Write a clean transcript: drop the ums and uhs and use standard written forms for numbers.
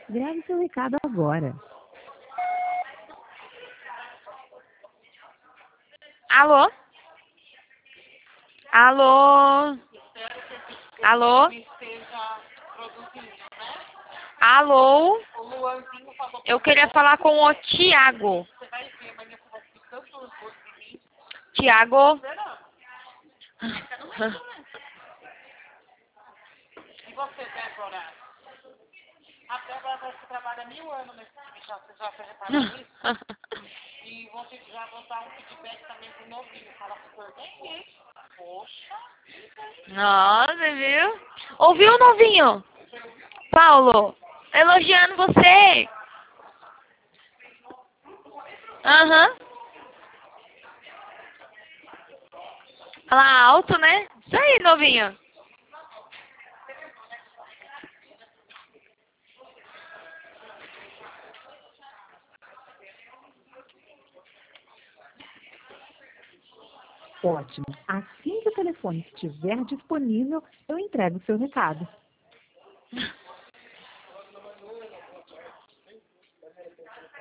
Grave seu recado agora. Alô? Alô? Alô? Alô? Eu queria falar com o Tiago. Tiago? E você, Débora? A Débora parece que trabalha 1000 anos nesse time, você já foi reparando isso? E você já vou dar um feedback também pro novinho, fala super bem, hein? Poxa. Nossa, viu? Ouviu, novinho? Paulo, elogiando você. Aham. Fala alto, né? Isso aí, novinho. Ótimo. Assim que o telefone estiver disponível, eu entrego o seu recado.